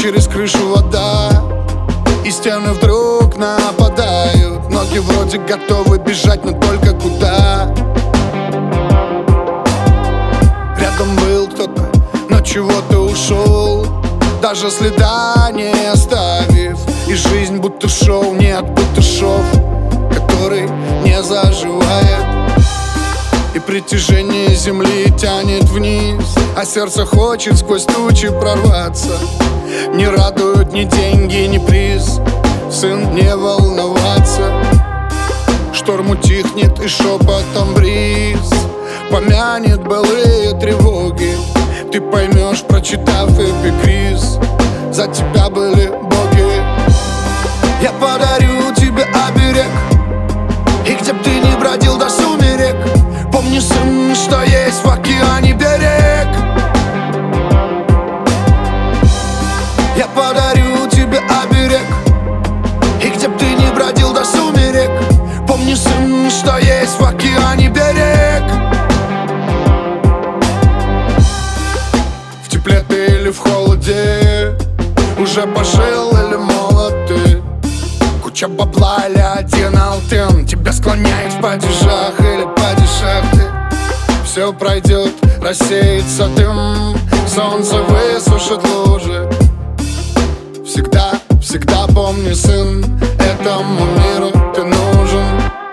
через крышу вода, и стены вдруг нападают. Ноги вроде готовы бежать, но только куда? Рядом был кто-то, но чего-то ушел, даже следа не оставив. И жизнь будто шоу, нет, будто шов, который не заживает. И притяжение земли тянет вниз, а сердце хочет сквозь тучи прорваться. Не радуют ни деньги, ни приз, сын, не волноваться. Шторм утихнет и шепотом бриз помянет былые тревоги. Ты поймешь, прочитав эпикриз, за тебя были боги. Я подарю тебе оберег, и где б ты ни бродил до сумерек, помни, сын, что есть в океане берег. Я подарю тебе оберег, и где б ты ни бродил до сумерек, помни, сын, что есть в океане берег. В тепле ты или в холоде, уже пожил или молод ты, куча бабла или один алтын тебя склоняет в падежах или падежах ты. Все пройдет, рассеется дым, солнце высушит лужи. Всегда, всегда помни, сын, этому миру ты нужен.